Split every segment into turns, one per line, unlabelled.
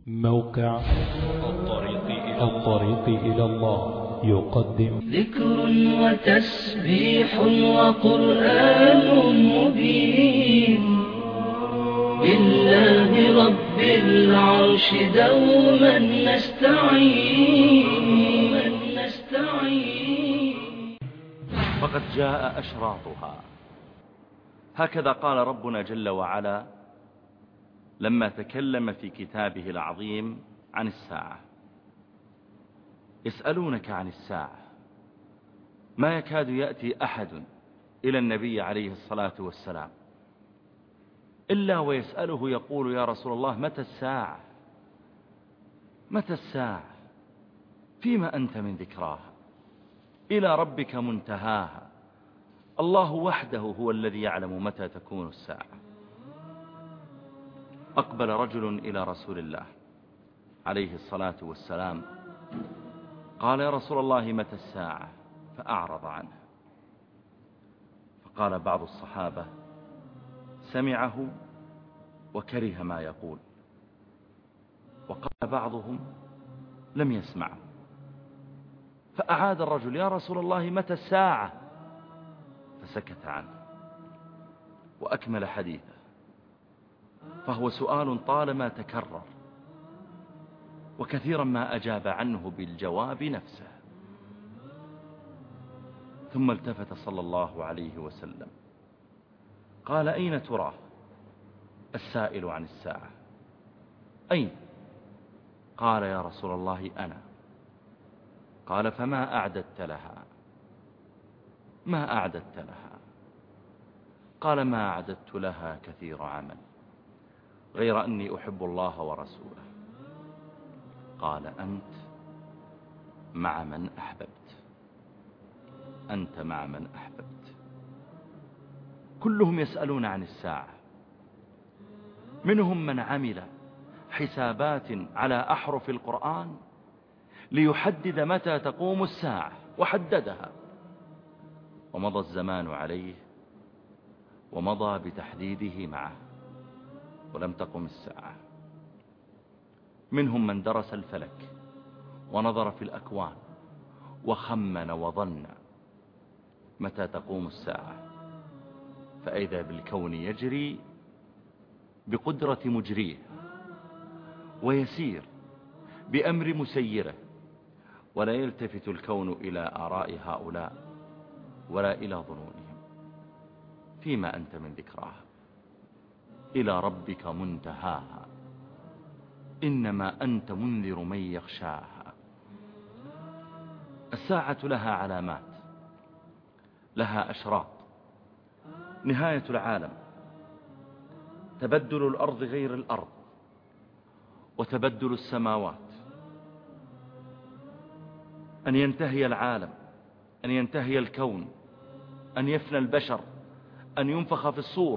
موقع الطريق إلى الله يقدم
ذكر وتسبيح وقرآن مبين بالله رب العرش دوما نستعين.
فقد جاء أشراطها. هكذا قال ربنا جل وعلا لما تكلم في كتابه العظيم عن الساعة. يسألونك عن الساعة، ما يكاد يأتي أحد إلى النبي عليه الصلاة والسلام إلا ويسأله يقول: يا رسول الله، متى الساعة؟ متى الساعة؟ فيما أنت من ذكراها؟ إلى ربك منتهاها. الله وحده هو الذي يعلم متى تكون الساعة. أقبل رجل إلى رسول الله عليه الصلاة والسلام قال: يا رسول الله، متى الساعة؟ فأعرض عنه. فقال بعض الصحابة: سمعه وكره ما يقول، وقال بعضهم: لم يسمعه. فأعاد الرجل: يا رسول الله، متى الساعة؟ فسكت عنه وأكمل حديثه، فهو سؤال طالما تكرر، وكثيرا ما أجاب عنه بالجواب نفسه. ثم التفت صلى الله عليه وسلم قال: أين تراه السائل عن الساعة؟ أين؟ قال: يا رسول الله، أنا. قال: فما أعددت لها؟ ما أعددت لها؟ قال: ما أعددت لها كثير عمل، غير أني أحب الله ورسوله. قال: أنت مع من أحببت، أنت مع من أحببت. كلهم يسألون عن الساعة، منهم من عمل حسابات على أحرف القرآن ليحدد متى تقوم الساعة، وحددها، ومضى الزمان عليه ومضى بتحديده معه، ولم تقم الساعة. منهم من درس الفلك ونظر في الأكوان وخمن وظن متى تقوم الساعة، فإذا بالكون يجري بقدرة مجريه، ويسير بأمر مسيره، ولا يلتفت الكون إلى آراء هؤلاء ولا إلى ظنونهم. فيما أنت من ذكراها؟ إلى ربك منتهاها. إنما أنت منذر من يخشاها. الساعة لها علامات، لها أشراط. نهاية العالم، تبدل الأرض غير الأرض، وتبدل السماوات، أن ينتهي العالم، أن ينتهي الكون، أن يفنى البشر، أن ينفخ في الصور.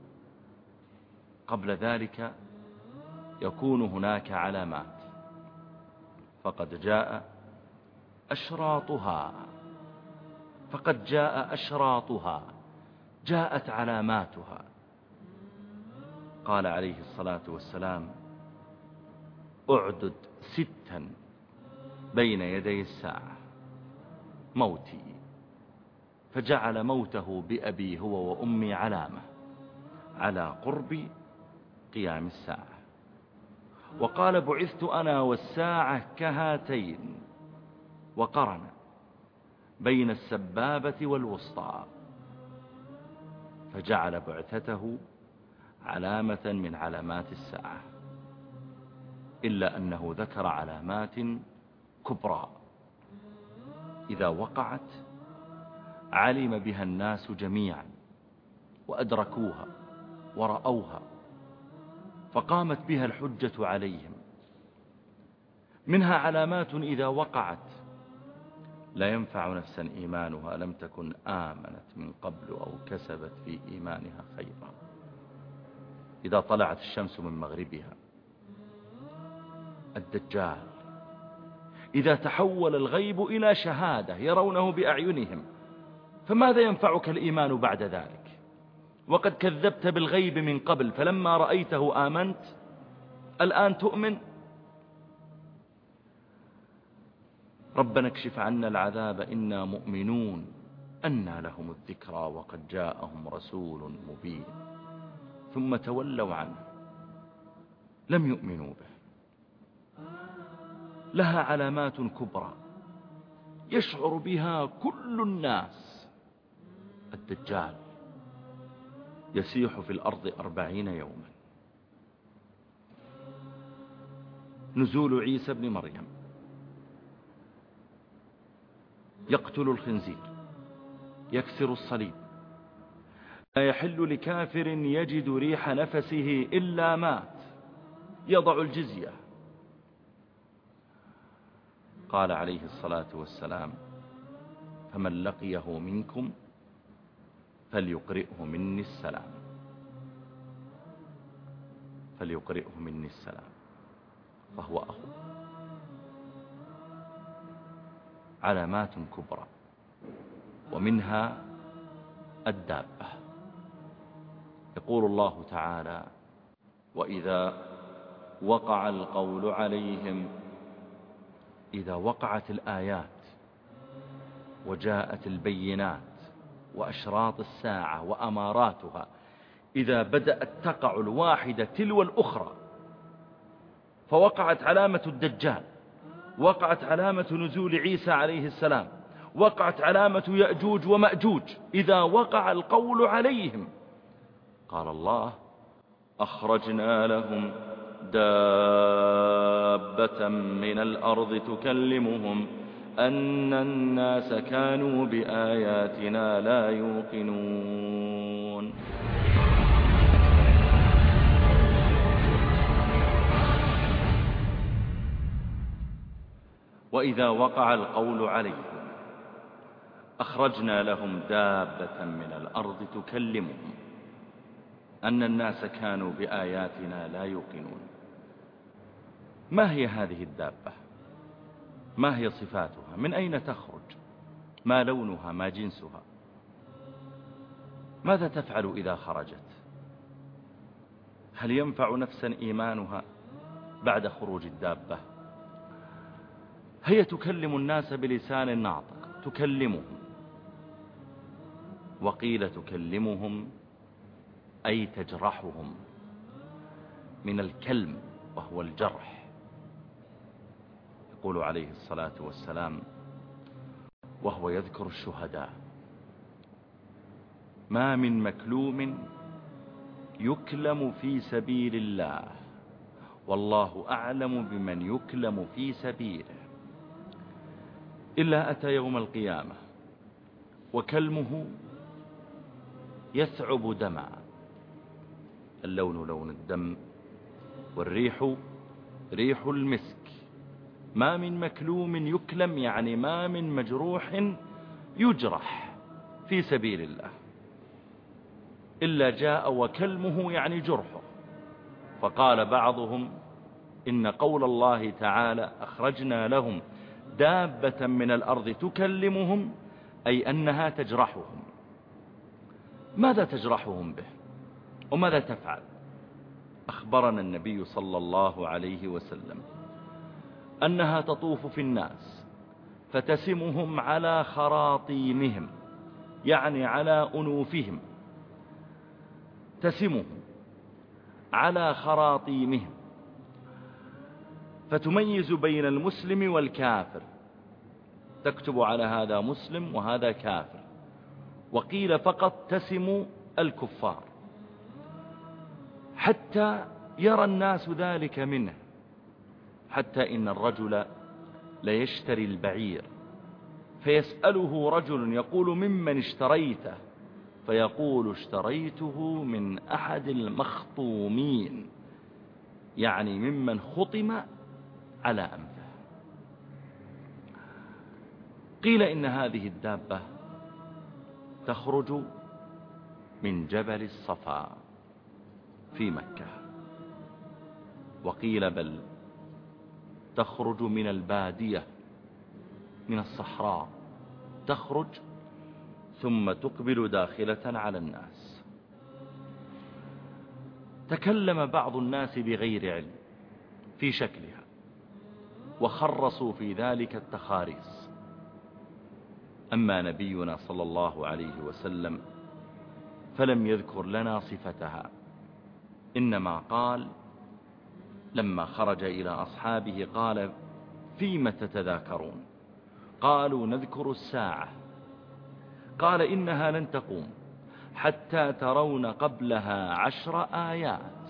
قبل ذلك يكون هناك علامات. فقد جاء أشراطها، فقد جاء أشراطها، جاءت علاماتها. قال عليه الصلاة والسلام: أعدد 6 بين يدي الساعة: موتي. فجعل موته بأبي هو وأمي علامة على قرب قيام الساعة. وقال: بعثت أنا والساعة كهاتين، وقرن بين السبابة والوسطى، فجعل بعثته علامة من علامات الساعة. إلا أنه ذكر علامات كبرى إذا وقعت علم بها الناس جميعا وأدركوها ورأوها، فقامت بها الحجة عليهم. منها علامات إذا وقعت لا ينفع نفسا إيمانها لم تكن آمنت من قبل أو كسبت في إيمانها خيرا. إذا طلعت الشمس من مغربها. الدجال، إذا تحول الغيب إلى شهادة يرونه بأعينهم، فماذا ينفعك الإيمان بعد ذلك؟ وقد كذبت بالغيب من قبل، فلما رأيته آمنت. الآن تؤمن ربنا اكشف عنا العذاب إنا مؤمنون أنى لهم الذكرى وقد جاءهم رسول مبين ثم تولوا عنه لم يؤمنوا به. لها علامات كبرى يشعر بها كل الناس. الدجال يسيح في الأرض 40 يوما. نزول عيسى بن مريم يقتل الخنزير، يكسر الصليب، لا يحل لكافر يجد ريح نفسه إلا مات، يضع الجزية. قال عليه الصلاة والسلام: فمن لقيه منكم فليقرئه مني السلام، فليقرئه مني السلام، فهو أخو. علامات كبرى، ومنها الدابة. يقول الله تعالى: وإذا وقع القول عليهم. إذا وقعت الآيات وجاءت البينات وأشراط الساعة وأماراتها، إذا بدأت تقع الواحدة تلو الأخرى، فوقعت علامة الدجال، وقعت علامة نزول عيسى عليه السلام، وقعت علامة يأجوج ومأجوج. إذا وقع القول عليهم قال الله: أخرجنا لهم دابة من الأرض تكلمهم أن الناس كانوا بآياتنا لا يوقنون. وإذا وقع القول عليهم أخرجنا لهم دابة من الأرض تكلمهم أن الناس كانوا بآياتنا لا يوقنون. ما هي هذه الدابة؟ ما هي صفاتها؟ من أين تخرج؟ ما لونها؟ ما جنسها؟ ماذا تفعل إذا خرجت؟ هل ينفع نفسا إيمانها بعد خروج الدابة؟ هي تكلم الناس بلسان ناطق، تكلمهم. وقيل تكلمهم أي تجرحهم من الكلم وهو الجرح. يقول عليه الصلاة والسلام وهو يذكر الشهداء: ما من مكلوم يكلم في سبيل الله والله أعلم بمن يكلم في سبيله إلا أتى يوم القيامة وكلمه يثعب دمعا، اللون لون الدم والريح ريح المسك. ما من مكلوم يكلم يعني ما من مجروح يجرح في سبيل الله إلا جاء وكلمه يعني جرحه. فقال بعضهم إن قول الله تعالى أخرجنا لهم دابة من الأرض تكلمهم أي أنها تجرحهم. ماذا تجرحهم به وماذا تفعل؟ أخبرنا النبي صلى الله عليه وسلم أنها تطوف في الناس فتسمهم على خراطيمهم، يعني على أنوفهم، تسمهم على خراطيمهم، فتميز بين المسلم والكافر، تكتب على هذا مسلم وهذا كافر. وقيل فقط تسم الكفار حتى يرى الناس ذلك منه، حتى إن الرجل ليشتري البعير فيسأله رجل يقول ممن اشتريته؟ فيقول اشتريته من أحد المخطومين، يعني ممن خطم على أنفه. قيل إن هذه الدابة تخرج من جبل الصفا في مكة، وقيل بل تخرج من البادية من الصحراء، تخرج ثم تقبل داخلة على الناس. تكلم بعض الناس بغير علم في شكلها، وخرصوا في ذلك التخاريص. أما نبينا صلى الله عليه وسلم فلم يذكر لنا صفتها، إنما قال لما خرج إلى أصحابه قال: فيم تتذاكرون؟ قالوا: نذكر الساعة. قال: إنها لن تقوم حتى ترون قبلها 10 آيات،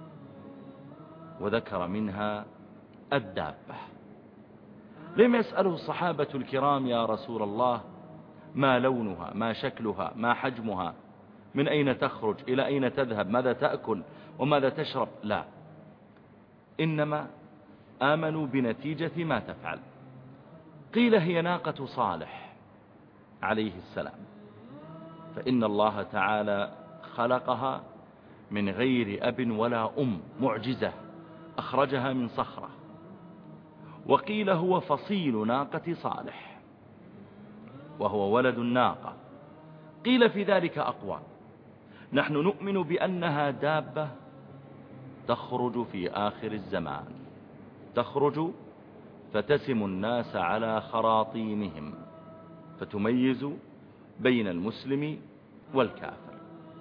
وذكر منها الدابة. لم يسأله الصحابة الكرام: يا رسول الله، ما لونها، ما شكلها، ما حجمها، من أين تخرج، إلى أين تذهب، ماذا تأكل وماذا تشرب؟ لا، إنما آمنوا بنتيجة ما تفعل. قيل: هي ناقة صالح عليه السلام، فإن الله تعالى خلقها من غير أب ولا أم، معجزة أخرجها من صخرة. وقيل: هو فصيل ناقة صالح وهو ولد الناقة. قيل في ذلك أقوال. نحن نؤمن بأنها دابة تخرج في آخر الزمان، تخرج فتسم الناس على خراطيمهم، فتميز بين المسلم والكافر.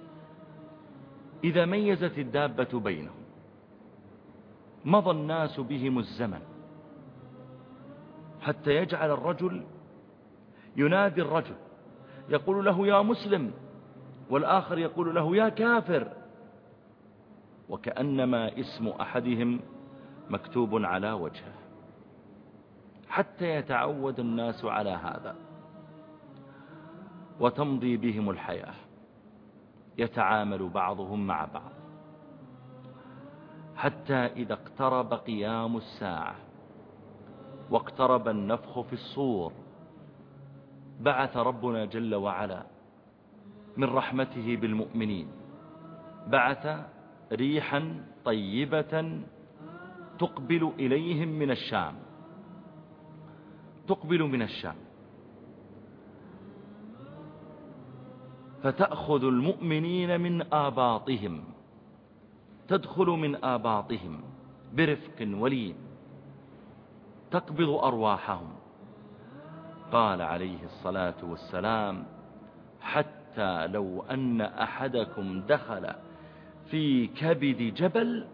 إذا ميزت الدابة بينهم مضى الناس بهم الزمن، حتى يجعل الرجل ينادي الرجل يقول له: يا مسلم، والآخر يقول له: يا كافر، وكأنما اسم أحدهم مكتوب على وجهه، حتى يتعود الناس على هذا، وتمضي بهم الحياة، يتعامل بعضهم مع بعض، حتى إذا اقترب قيام الساعة واقترب النفخ في الصور، بعث ربنا جل وعلا من رحمته بالمؤمنين، بعث ريحا طيبة تقبل إليهم من الشام، تقبل من الشام، فتأخذ المؤمنين من آباطهم، تدخل من آباطهم برفق ولين، تقبض أرواحهم. قال عليه الصلاة والسلام: حتى لو أن أحدكم دخل في كبد جبل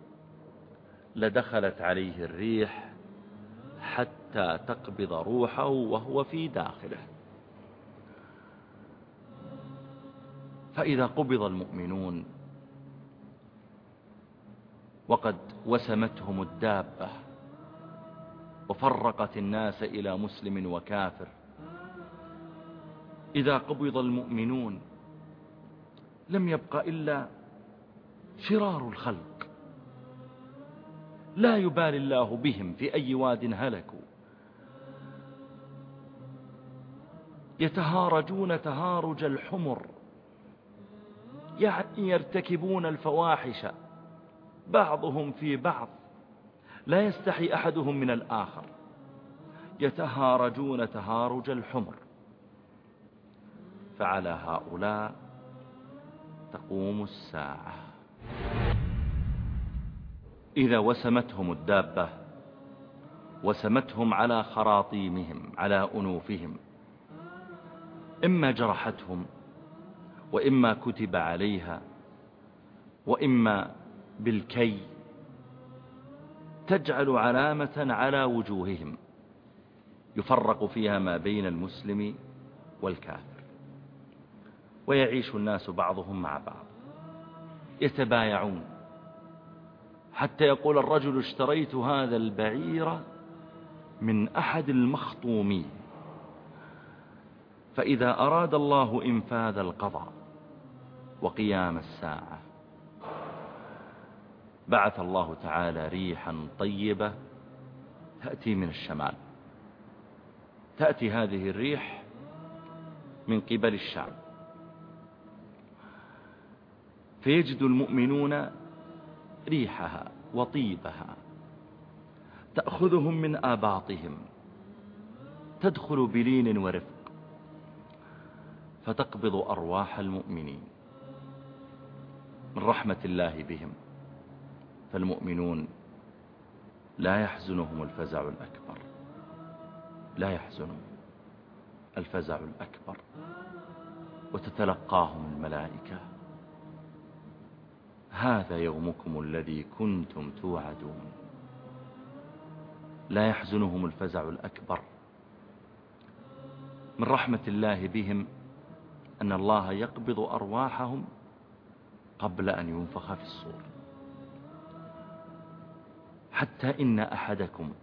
لدخلت عليه الريح حتى تقبض روحه وهو في داخله. فإذا قبض المؤمنون وقد وسمتهم الدابة وفرقت الناس إلى مسلم وكافر، إذا قبض المؤمنون لم يبق إلا شرار الخلق، لا يبالي الله بهم في أي واد هلكوا، يتهارجون تهارج الحمر، يعني يرتكبون الفواحش بعضهم في بعض، لا يستحي أحدهم من الآخر، يتهارجون تهارج الحمر. فعلى هؤلاء تقوم الساعة. إذا وسمتهم الدابة وسمتهم على خراطيمهم، على أنوفهم، إما جرحتهم وإما كتب عليها وإما بالكي، تجعل علامة على وجوههم يفرق فيها ما بين المسلم والكافر، ويعيش الناس بعضهم مع بعض، يتبايعون، حتى يقول الرجل: اشتريت هذا البعير من أحد المخطومين. فإذا أراد الله إنفاذ القضاء وقيام الساعة بعث الله تعالى ريحا طيبة تأتي من الشمال، تأتي هذه الريح من قبل الشام، فيجد المؤمنون ريحها وطيبها، تأخذهم من آباطهم، تدخل بلين ورفق، فتقبض أرواح المؤمنين من رحمة الله بهم. فالمؤمنون لا يحزنهم الفزع الأكبر، لا يحزنهم الفزع الأكبر. وتتلقاهم الملائكة: هذا يومكم الذي كنتم توعدون. لا يحزنهم الفزع الأكبر. من رحمة الله بهم أن الله يقبض أرواحهم قبل أن ينفخ في الصور، حتى إن أحدكم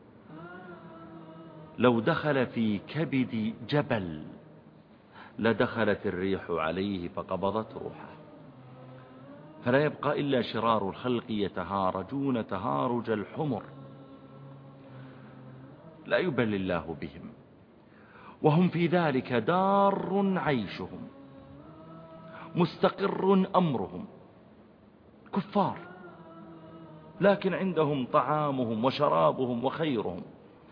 لو دخل في كبد جبل لدخلت الريح عليه فقبضت روحه، فلا يبقى إلا شرار الخلق يتهارجون تهارج الحمر، لا يبالي الله بهم، وهم في ذلك دار عيشهم مستقر أمرهم، كفار لكن عندهم طعامهم وشرابهم وخيرهم.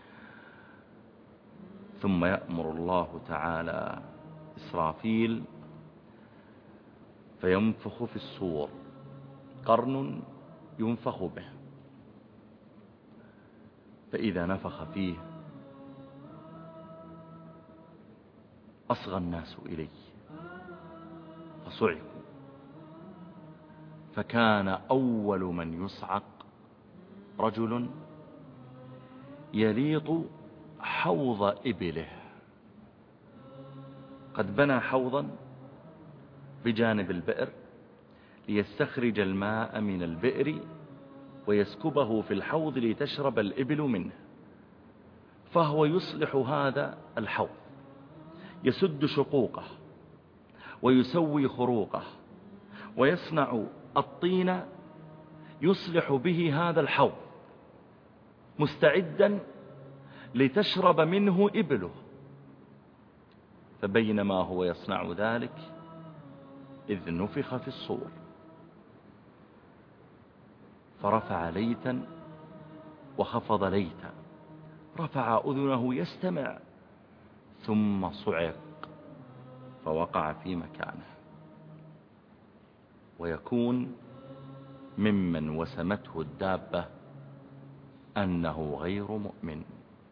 ثم يأمر الله تعالى إسرافيل فينفخ في الصور، قرن ينفخ به، فإذا نفخ فيه أصغى الناس إليه فصعقوا، فكان أول من يصعق رجل يليط حوض إبله، قد بنى حوضا بجانب البئر ليستخرج الماء من البئر ويسكبه في الحوض لتشرب الإبل منه، فهو يصلح هذا الحوض، يسد شقوقه ويسوي خروقه ويصنع الطين يصلح به هذا الحوض مستعدا لتشرب منه إبله. فبينما هو يصنع ذلك إذ نفخ في الصور، فرفع ليتا وخفض ليتا، رفع أذنه يستمع ثم صعق فوقع في مكانه، ويكون ممن وسمته الدابة أنه غير مؤمن.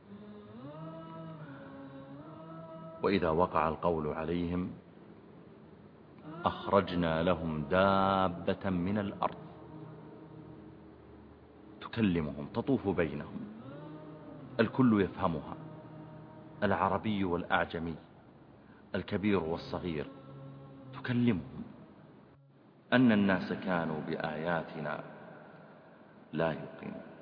وإذا وقع القول عليهم أخرجنا لهم دابة من الأرض تكلمهم تطوف بينهم، الكل يفهمها، العربي والأعجمي، الكبير والصغير، تكلمهم أن الناس كانوا بآياتنا لا يوقنون.